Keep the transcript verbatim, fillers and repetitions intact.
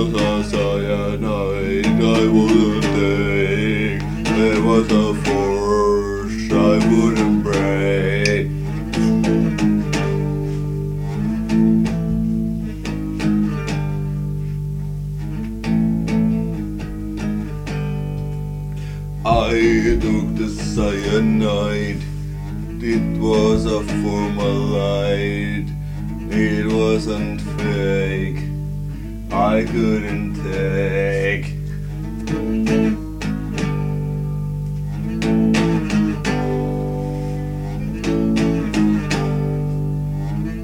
was a cyanide I wouldn't take. It was a force I wouldn't break. I took the cyanide. It was a formaldehyde. It wasn't fake. I couldn't take.